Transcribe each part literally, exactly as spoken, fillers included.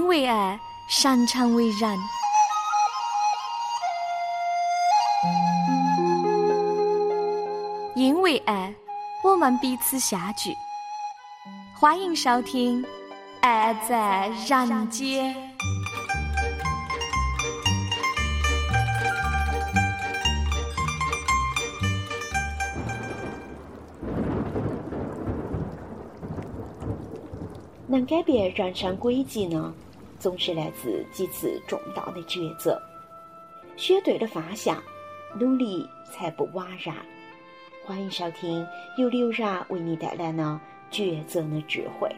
为爱，擅长为人。因为爱，我们彼此相聚。欢迎收听《爱在人间》。 能改变人生轨迹呢，总是来自几次重大的抉择。选对了方向，努力才不枉然。欢迎收听由刘然为你带来的抉择的智慧。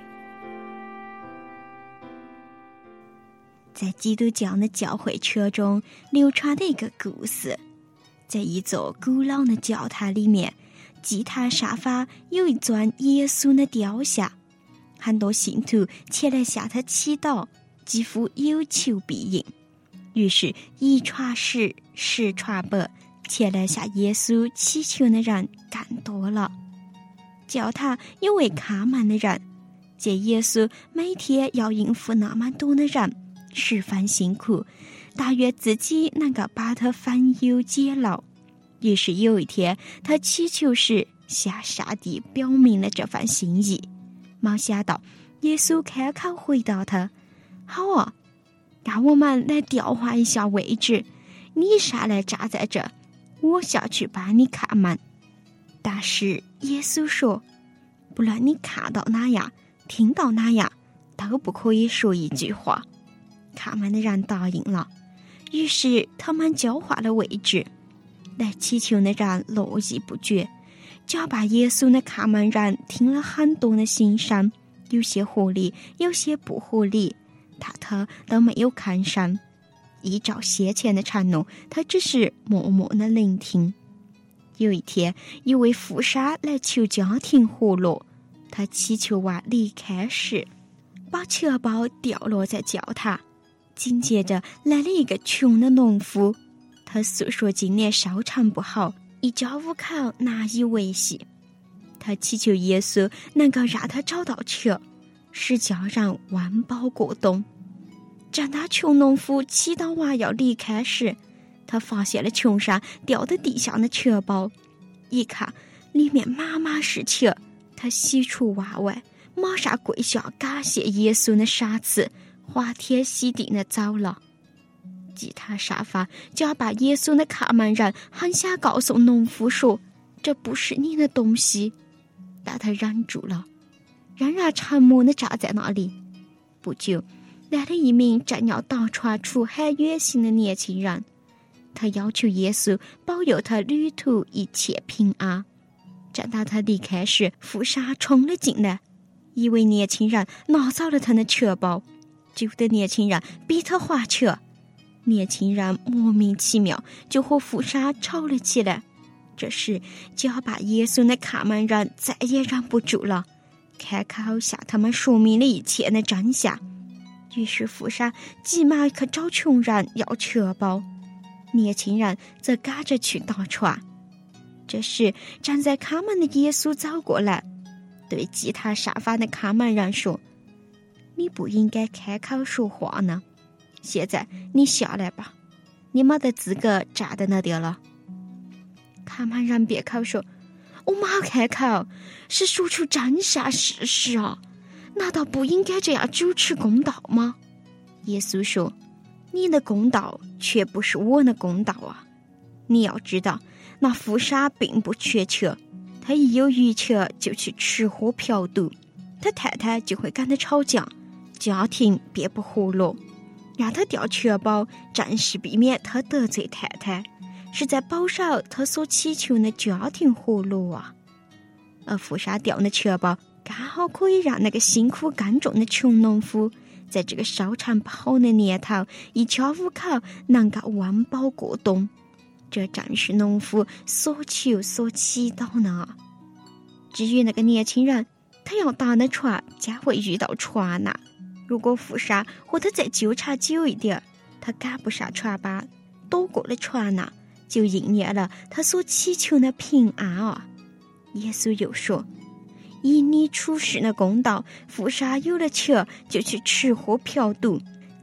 在基督教的教会车中流传的一个故事，在一座古老的教堂里面，祭坛沙发有一尊耶稣的雕像，很多信徒前来向他祈祷，几乎有求必应。于是一传十，十传百，前来向耶稣祈求的人更多了。教堂有位看门的人，见耶稣每天要应付那么多的人，十分辛苦，但愿自己能够把他分忧解劳。于是有一天，他祈求时向上帝表明了这份心意。没想到耶稣开口回答他：好啊，让我们来调换一下位置，你上来站在这，我下去帮你看门。但是耶稣说，不论你看到哪样，听到哪样，都不可以说一句话。看门的人答应了，于是他们交换了位置。来祈求的人络绎不绝，假扮耶稣的看门人听了很多的心声，有些合理，有些不合理，但他都没有吭声。依照先前的承诺，他只是默默的聆听。有一天，一位富商来求家庭活络，他祈求完离开时，把钱包掉落在教堂。紧接着来了一个穷的农夫，他诉说今年收成不好，一家五口难以维系。他祈求耶稣能够让他找到钱，使家人温饱过冬。正当穷农夫祈祷完要离开时，他发现了穷山掉在地上的钱包，一看里面满满是钱，他喜出望外，马上跪下感谢耶稣的赏赐，欢天喜地的走了。祭坛沙发假扮耶稣的看门人很想告诉农夫说，这不是你的东西，但他忍住了，仍然沉默地站在那里。不久，来了一名正要打船出海远行的年轻人，他要求耶稣保佑他旅途一切平安。正当他离开时，富商冲了进来，一位年轻人拿走了他的钱包，旧的年轻人逼他还钱。年轻人莫名其妙就和富商吵了起来。这时假扮耶稣的看门人再也忍不住了，开口向他们说明了一切的真相。于是富商急忙去找穷人要钱包，年轻人则赶着去打船。这时站在看门的耶稣走过来，对祭坛沙发的看门人说，你不应该开口说话呢，现在你下来吧，你没得资格站在那点了。看门人别口说，我没开口，是说出真相事实啊，难道不应该这样主持公道吗？耶稣说，你的公道却不是我的公道啊。你要知道，那富商并不缺钱，他一有余钱就去吃喝嫖赌，他太太就会跟他吵架，家庭便不和乐。让他掉钱包，正是避免他得罪太太，是在保守他所祈求的家庭和乐啊。而富商掉的钱包刚好可以让那个辛苦耕种的穷农夫，在这个收成不好的年头，一家五口能够温饱过冬。这正是农夫所求所祈祷呢。至于那个年轻人，他要打的船将会遇到船难，如果富商和他再纠缠久一点，他赶不上船班，躲过了船难，就应验了他所祈求的平安啊。耶稣又说，以你处事的公道，富商有了钱就去吃喝嫖赌，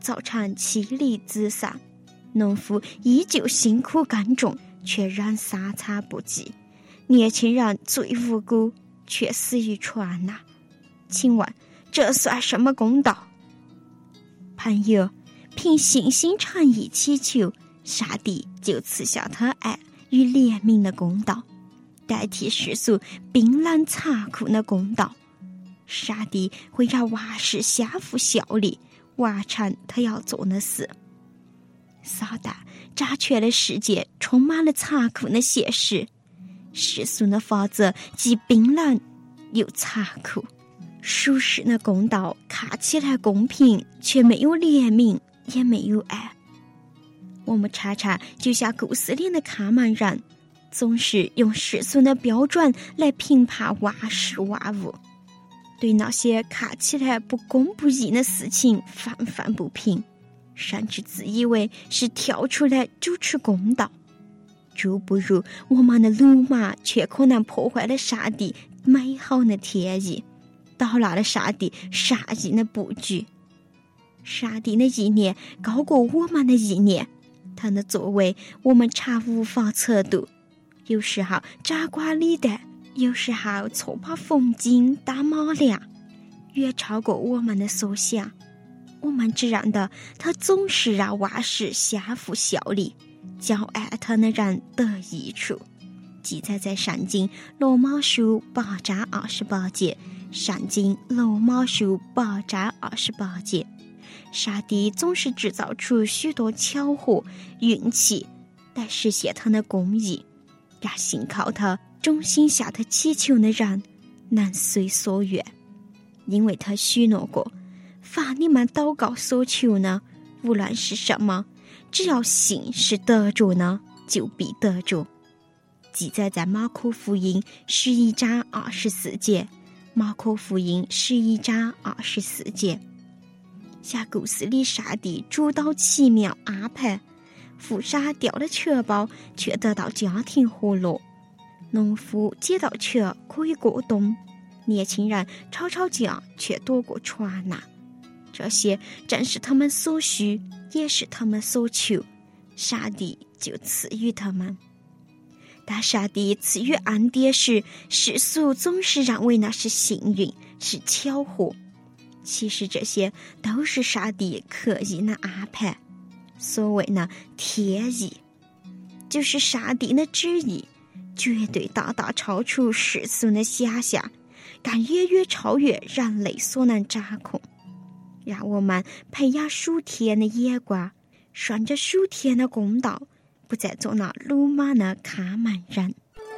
造成妻离子散，农夫依旧辛苦耕种，却仍杀残不济。年轻人最无辜，却死于船难。请问这算什么公道？朋友，凭信心诚意祈求，上帝就赐下他爱与怜悯的公道，代替世俗冰冷残酷的公道。上帝会让万事相互效力，完成他要做的事。撒旦掌权的世界充满了残酷的现实，世俗的法则既冰冷又残酷。属实的公道看起来公平，却没有怜悯，也没有爱。我们常常就像故事里的看门人，总是用世俗的标准来评判万事万物，对那些看起来不公不义的事情愤愤不平，甚至自以为是跳出来主持公道。就不如我们的鲁莽却可能破坏了上帝美好的天意，捣乱了上帝善意的布局。上帝的意念高过我们的意念，他的作为我们常无法测度，有时候张冠李戴，有时候错把缝金当马良，远超过我们的所想。我们只认得他总是让万事相互效力，叫爱他的人得益处。记载在圣经罗马书八章二十八节，圣经罗马书八章二十八节。上帝总是制造出许多巧合运气来实现他的公义，让信靠他衷心向他祈求的人能随所愿。因为他许诺过，凡你们祷告所求呢，无论是什么，只要信是得着呢，就必得着。记载在马可福音十一章二十四节，马可福音十一章二十四节。像故事里上帝主导奇妙安排，富商掉了钱包却得到家庭和乐，农夫捡到钱可以过冬，年轻人吵吵架却躲过船难。这些正是他们所需，也是他们所求，上帝就赐予他们。但上帝赐予恩典时，世俗总是认为那是幸运，是巧合。其实这些都是上帝刻意的安排。所谓的天意，就是上帝的旨意，绝对大大超出世俗的想象，更远远超越人类所能掌控。让我们培养属天的眼光，顺着属天的公道，不再做那鲁莽的看门人。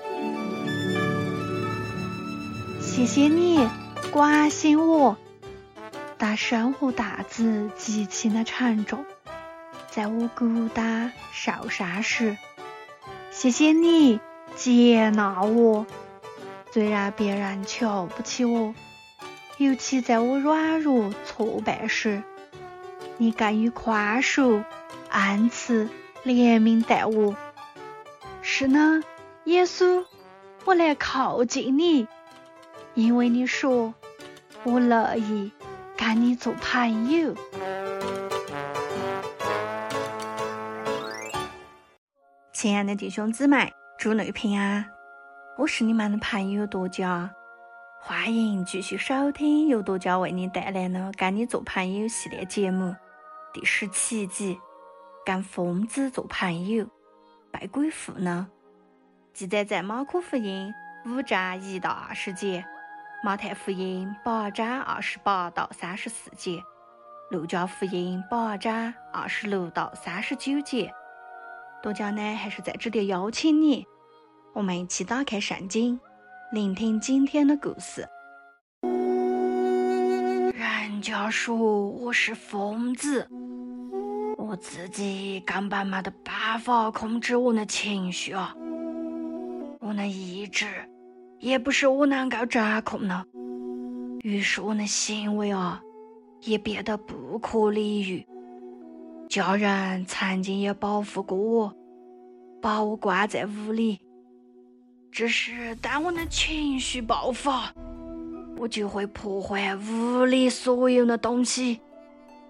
谢谢你关心我，但生活担子极其的沉重，在我孤单受伤时，谢谢你接纳我，虽然别人瞧不起我，尤其在我软弱挫败时，你敢于宽恕、恩慈、怜悯待我。是呢，耶稣，我来靠近你，因为你说我乐意跟你做朋友。亲爱的弟兄姊妹，主内平安，我是你们的朋友多佳，欢迎继续收听由多佳为你带来的跟你做朋友系列节目第十七集，跟疯子做朋友，被鬼附呢。记载在马可福音五章一到二十节，马太福音八章二十八到三十四节，路加福音八章二十六到三十九节。多佳呢，还是在这里邀请你，我们一起打开圣经，聆听今天的故事。人家说我是疯子，我自己根本没得办法控制我的情绪啊，我的意志也不是我能够掌控的，于是我的行为啊也变得不可理喻。家人曾经也保护过我，把我关在屋里，只是当我的情绪爆发，我就会破坏屋里所有的东西。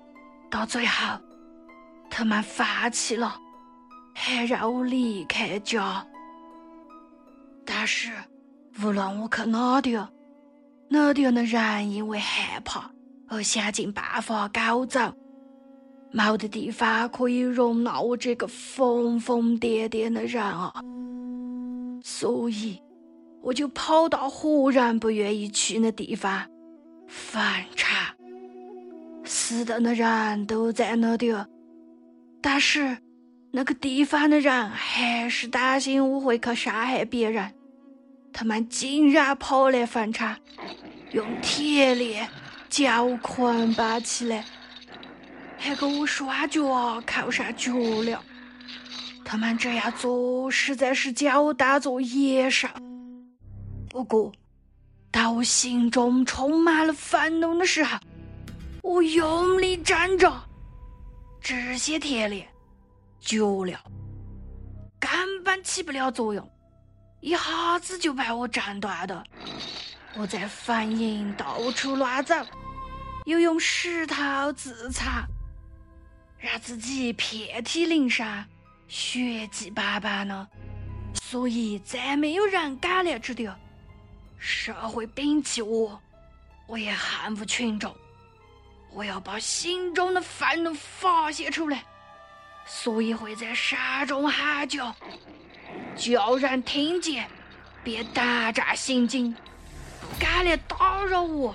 到最后他们放弃了，还让我离开家。但是无论我去哪地，哪地的人因为害怕而想尽办法赶我走，没得地方可以容纳我这个疯疯癫癫的人啊！所以我就跑到活人不愿意去的地方——坟场。死的的人都在那里，但是那个地方的人还是担心我会去伤害别人，他们竟然跑来坟场，用铁链将我捆绑起来，还给我双脚铐上脚镣。他们这样做实在是将我当作野兽。不过当我心中充满了愤怒的时候，我用力挣扎，这些铁链脚镣根本起不了作用，一下子就把我挣断的。我在坟茔到处乱走，又用石头自残，让自己遍体鳞伤，血迹斑斑呢。所以再没有人敢来这里，社会摒弃我，我也恨无群众。我要把心中的愤怒发泄出来，所以会在山中喊叫，叫人听见便胆战心惊，不敢来打扰我。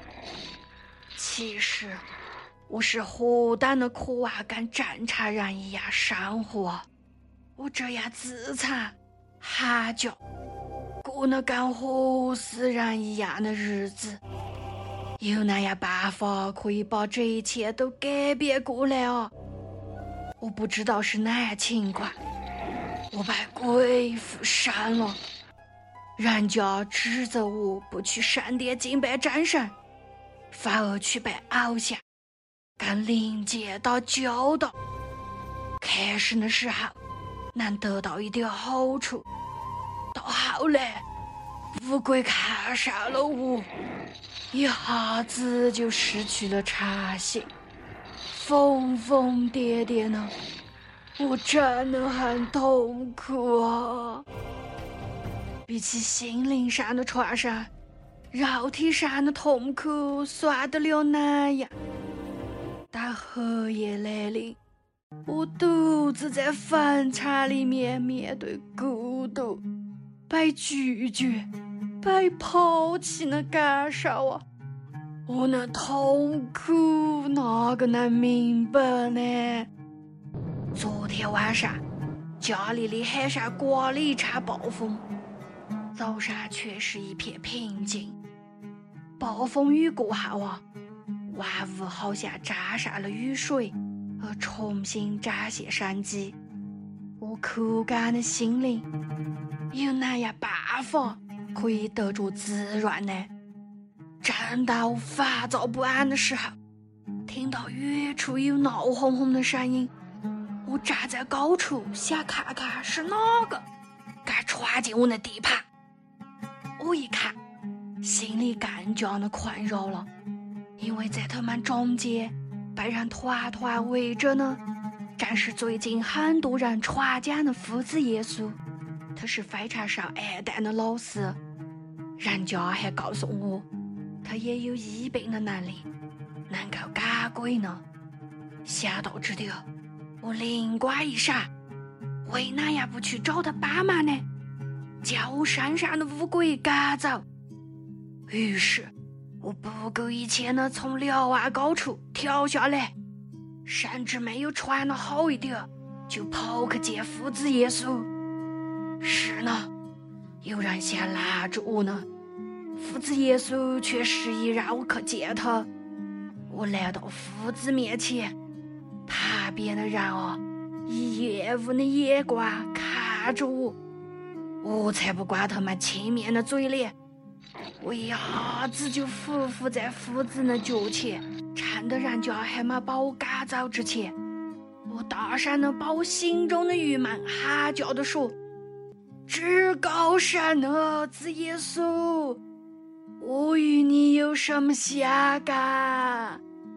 其实我是何等的渴望跟正常人一样生活，我这样自残喊叫，过那跟活死人一样的日子，有那样办法可以把这一切都改变过来啊！我不知道是哪样情况，我被鬼附身了，人家指责我不去圣殿敬拜真神，反而去拜偶像，跟灵界打交道。开始的时候能得到一点好处，到后来乌龟看上了我，一下子就失去了常性，疯疯癫癫的，我真的很痛苦啊！比起心灵上的创伤，肉体上的痛苦算得了哪呀？当黑夜来临，我独自在坟场里面面对孤独、被拒绝、被抛弃的感受啊！我那痛苦哪个能明白呢？昨天晚上家里里海上刮了一场暴风，早上却是一片平静。暴风雨过后啊，万物好像沾上了雨水，而重新展现生机。我枯干的心灵有哪样办法可以得着滋润呢？正当我烦躁不安的时候，听到远处有闹哄哄的声音。我站在高处，想看看是哪个敢闯进我的地盘。我一看，心里更加的困扰了，因为在他们中间被人团团围着呢，正是最近很多人传讲的夫子耶稣。他是非常受爱戴的老师，人家还告诉我他也有医病的能力，能够赶鬼呢。想到这里，我灵光一闪，为哪样不去找他帮忙呢？将我身上的乌龟赶走。于是我不顾一切地从瞭望高处跳下来，甚至没有穿得好一点，就跑去见夫子耶稣。是呢，有人想拦住我呢，夫子耶稣却示意让我去见他。我来到夫子面前，旁边的人啊，以厌恶的眼光看着我，我才不管他们轻蔑的嘴脸，我一下子就匍匐在夫子的脚前，趁得人家还没把我赶走之前，我大声的把我心中的郁闷喊叫的说：至高神儿子耶稣，我与你有什么相干？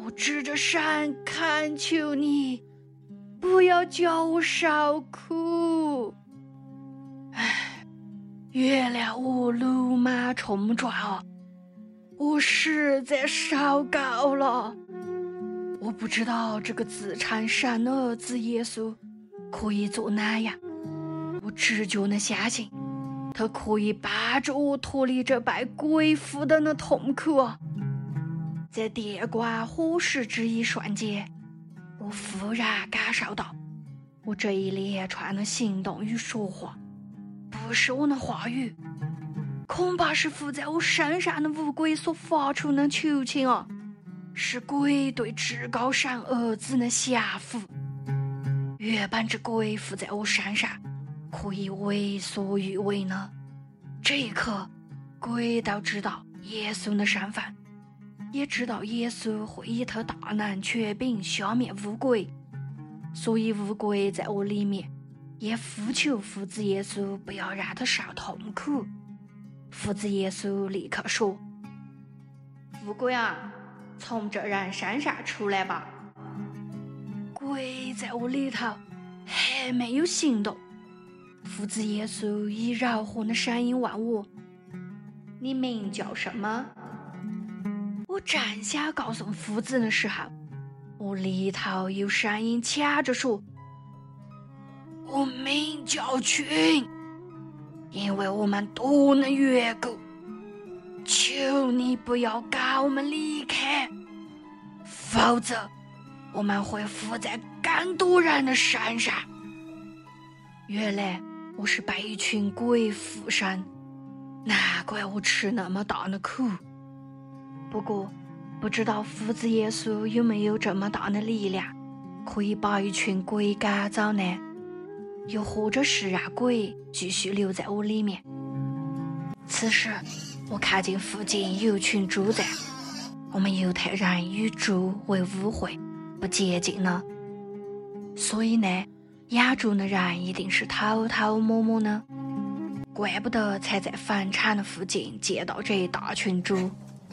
我指着山恳求你，不要叫我受苦。唉，原谅我鲁莽冲撞啊，我实在受够了。我不知道这个自称神的儿子耶稣可以做那样，我只觉能相信他可以帮助我脱离这被鬼附的那痛苦啊。在电光火石之一瞬间，我忽然感受到我这一连串的行动与说话不是我的话语，恐怕是附在我身上的乌龟所发出的求情啊，是鬼对至高神儿子的降服。原本这鬼附在我身上可以为所欲为呢，这一刻鬼都知道耶稣的身份，也知道耶稣会以他大能权柄消灭乌龟，所以乌龟在我里面也呼求父子耶稣不要让他受痛苦。父子耶稣立刻说：乌龟啊，从这人身上出来吧。鬼在我里头还没有行动，父子耶稣以柔和的声音问我：你名叫什么？我正想告诉父子的时候，我里头有声音抢着说：我名叫群，因为我们多的缘故，求你不要赶我们离开，否则我们会附在更多人的身上。原来我是被一群鬼附身，难怪我吃那么大的苦。不过不知道父子耶稣有没有这么大的力量可以把一群鬼赶走呢？又或者是让鬼继续留在我里面？此时我看见附近有群猪在，我们犹太人与猪为污秽不洁净呢，所以呢养猪的人一定是偷偷摸摸呢，怪不得才在坟场的附近见到这一大群猪。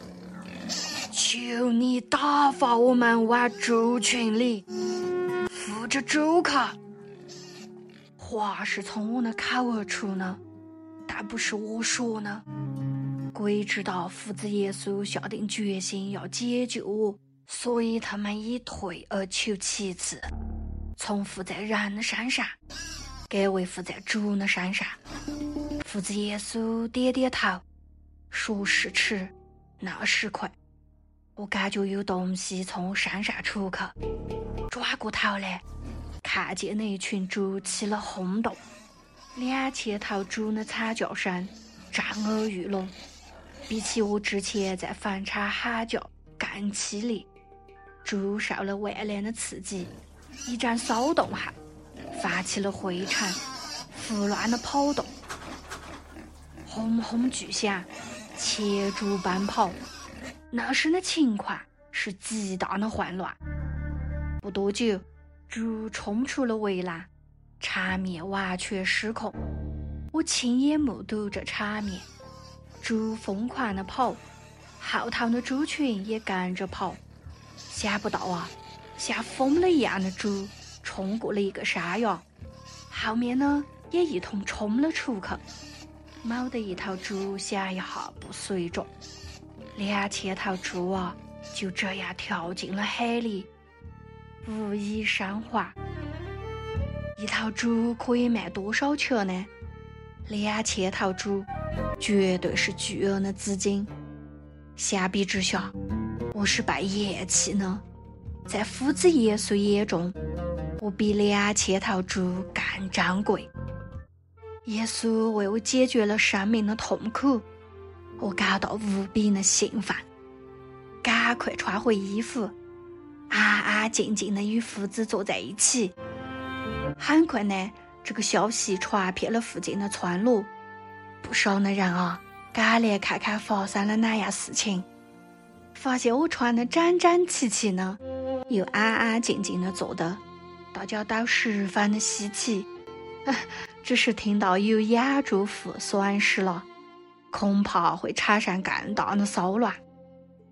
求你打发我们往猪群里，扶着猪口。话是从我的口而出呢，但不是我说呢。鬼知道父子耶稣下定决心要解救我，所以他们以退而求其次，从附在人的身上改为附在猪的身上。父子耶稣点点头，说时迟那时快，我感觉有东西从我身上出去，转过头来看见那一群猪起了轰动，两千头猪的惨叫声震耳欲聋，比起我之前在坟场喊叫更凄厉。猪受了万年的刺激，一阵骚动后泛起了灰尘，胡乱的跑动，轰轰巨响，切猪奔跑。那时的情况是极大的混乱。不多久，猪冲出了围栏，场面完全失控。我亲眼目睹这场面，猪疯狂地跑，后头的猪群也跟着跑。想不到啊，像疯了一样的猪冲过了一个山崖，后面呢也一同冲了出去。某的一头猪想一下不随着，两千头猪啊就这样跳进了海里，无一生还。一头猪可以卖多少钱呢？两千头猪绝对是巨额的资金。相比之下，我是被厌弃呢。在父子耶稣眼中，我比两千头猪更珍贵。耶稣为我解决了生命的痛苦，我感到无比的兴奋，赶快穿回衣服，安安静静的与父子坐在一起。很快呢，这个消息传遍了附近的村落，不少的人啊赶来看看发生了哪样事情。发现我穿得整整齐齐呢，又安安静静的坐的，大家都十分的稀奇。只是听到有养猪户损失了，恐怕会产生更大的骚乱。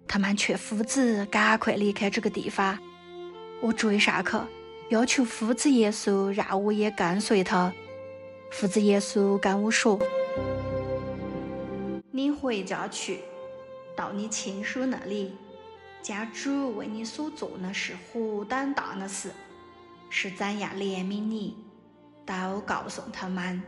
他们劝夫子赶快离开这个地方。我追上去，要求夫子耶稣让我也跟随他。夫子耶稣跟我说：你回家去，到你亲属那里，将主为你所做的事何等大的事，是怎样怜悯你，都告诉他们。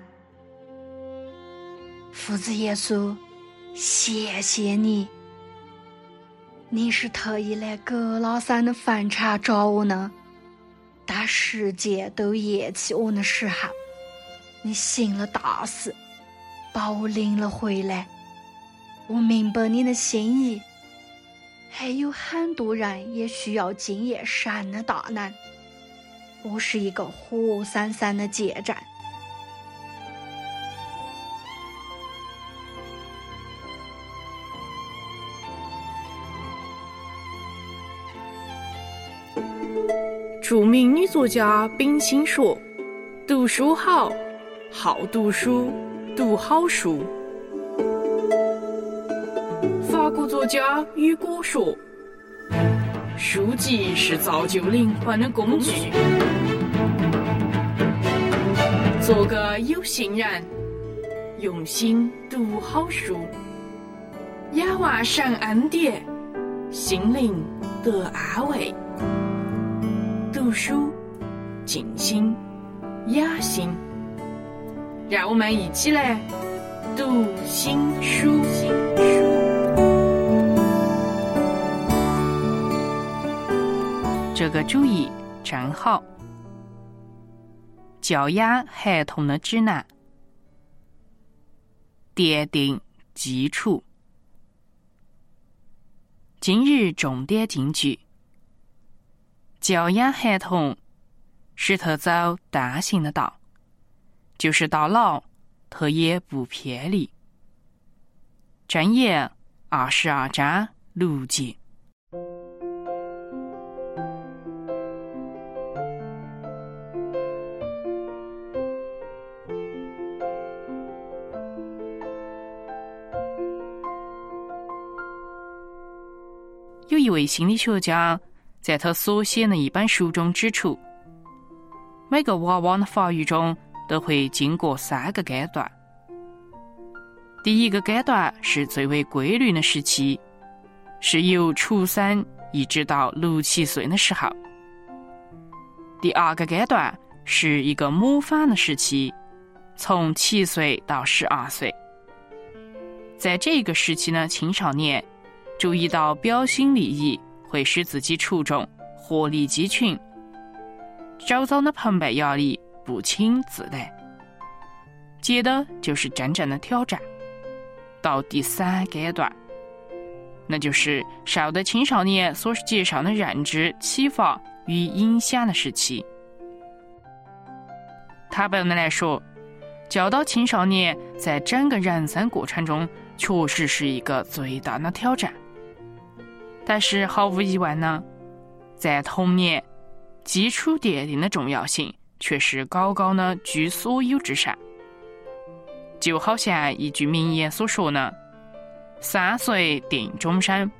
夫子耶稣，谢谢你，你是特意来格拉山的坟场找我呢。当世界都厌弃我的时候，你行了大事，把我领了回来。我明白你的心意，还有很多人也需要经验神的大能。我是一个活生生的见证。 著名女作家冰心说：读书好，好读书，读好书。法国作家雨果说：书籍是造就灵魂的工具。做个有心人，用心读好书，仰望神恩典，心灵得安慰。读书静心雅心，让我们一起来读心书。这个主意真好。教养孩童的指南，奠定基础。今日重点金句：教养孩童，使他走大行的道，就是到老，他也不偏离。箴言二十二章六节。有一位心理学家在他所写的一本书中指出，每个娃娃的发育中都会经过三个阶段。第一个阶段是最为规律的时期，是由出生一直到六七岁的时候。第二个阶段是一个模仿的时期，从七岁到十二岁。在这个时期呢，青少年注意到标新立异会使自己出众，活力鸡群，周遭的澎湃压力不请自来。接的就是真正的挑战，到第三阶段，那就是受到青少年所接受的认知启发与影响的时期。坦白的来说，教导青少年在整个人生过程中确实是一个最大的挑战。但是毫无疑问呢，在童年基础奠定的重要性却是高高的居所有之上。就好像一句名言所说呢，三岁定终身。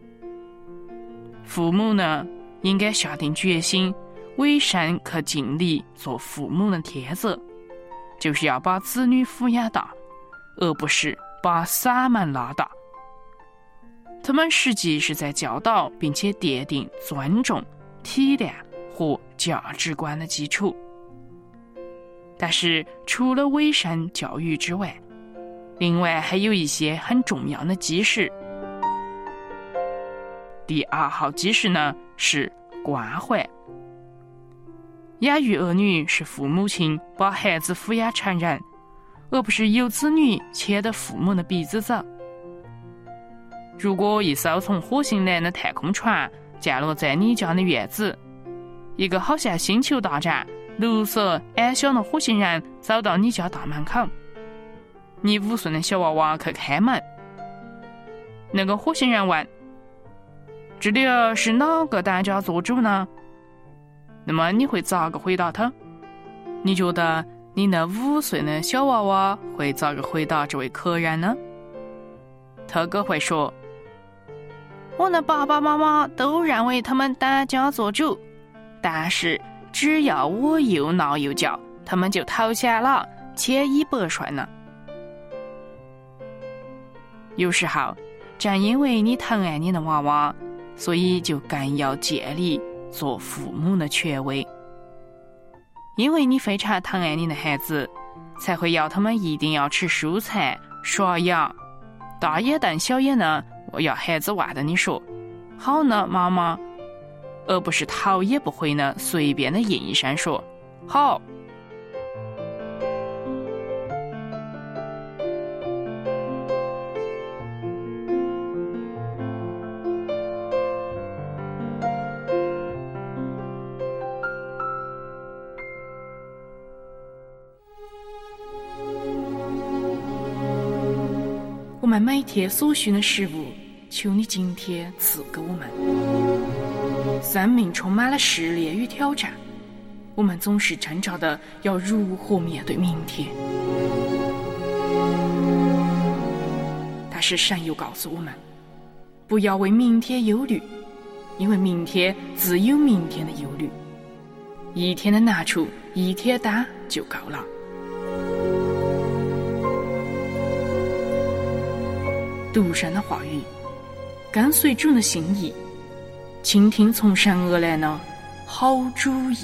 父母呢，应该下定决心，委身去尽力做父母的天责，就是要把子女抚养大，而不是把嗓门拉大。他们实际是在教导并且奠定尊重、体谅和价值观的基础。但是除了委身教育之外，另外还有一些很重要的基石。第二号基石呢是关怀。养育儿女是父母亲把孩子抚养成人，而不是有子女牵着父母的鼻子走。如果一艘从火星来的太空船降落在你家的院子，一个好像星球大战绿色矮小的火星人走到你家大门口，你五岁的小娃娃去开门，那个火星人问：这里是哪个当家做主呢？那么你会咋个回答他？你觉得你那五岁的小娃娃会咋个回答这位客人呢？他哥会说： 我的爸爸妈妈都让为他们当家做主，但是只要我又闹又叫，他们就投降了，千依百顺了。有时候，正因为你疼爱你的娃娃，所以就更要建立做父母的权威。因为你非常疼爱你的孩子，才会要他们一定要吃蔬菜、刷牙。大眼瞪小眼呢，我要孩子望着你说好呢妈妈，而不是头也不回呢随便的应一声说好。我们每天所需的食物，求你今天赐给我们。生命充满了试炼与挑战，我们总是挣扎的要如何面对明天。但是神又告诉我们，不要为明天忧虑，因为明天自有明天的忧虑，一天的难处一天担就够了。读神的话语，跟随主的心意，倾听从神而来的好主意。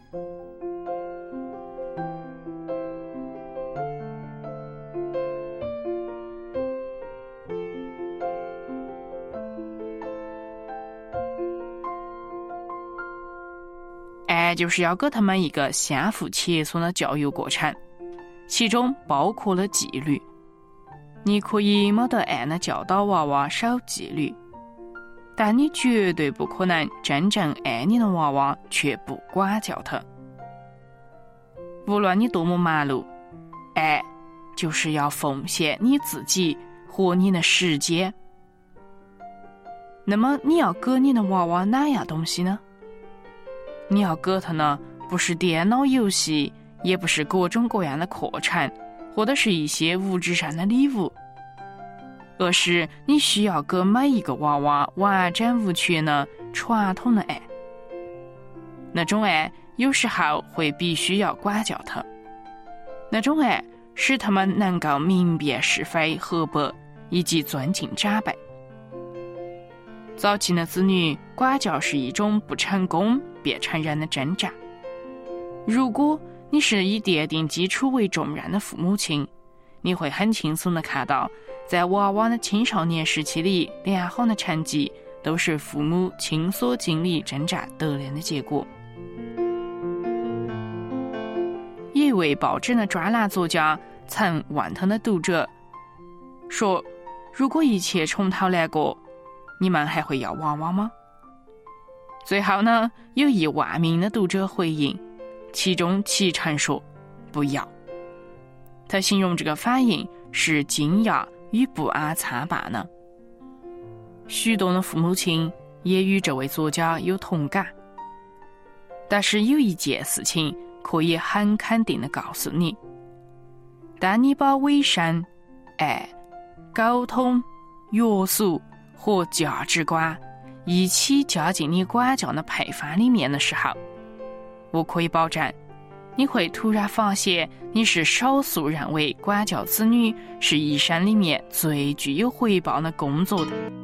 爱就是要给他们一个相互切磋的教育过程，其中包括了纪律。你可以没得按的教导娃娃守纪律，但你绝对不可能真正爱你的娃娃却不管教他。无论你多么忙碌，爱就是要奉献你自己和你的时间。那么你要给你的娃娃哪样东西呢？你要给他呢，不是电脑游戏，也不是各种各样的课程，或者是一些物质上的礼物，而是你需要给每一个娃娃完整无缺的传统的爱。那种爱有时候会必须要管教他，那种爱使他们能够明辨是非黑白，以及尊敬长辈。早期的子女管教是一种不成功便成人的挣扎。如果你是以奠定基础为重任的父母亲，你会很轻松地看到，在娃娃的青少年时期里，良好的成绩都是父母亲所经历挣扎得来的结果。有一位报纸的专栏作家曾问他的读者说，如果一切从头来过，你们还会要娃娃吗？最后呢，有一万名的读者回应，其中七成说不要。他形容这个反应是惊讶与不安参半呢。许多的父母亲也与这位作家有同感，但是有一件事情可以很肯定地告诉你，当你把委身、爱、沟通、约束和价值观一起加进你管教的配方里面的时候，我可以保证你会突然发现你是少数认为管教子女是一生里面最具有回报的工作的。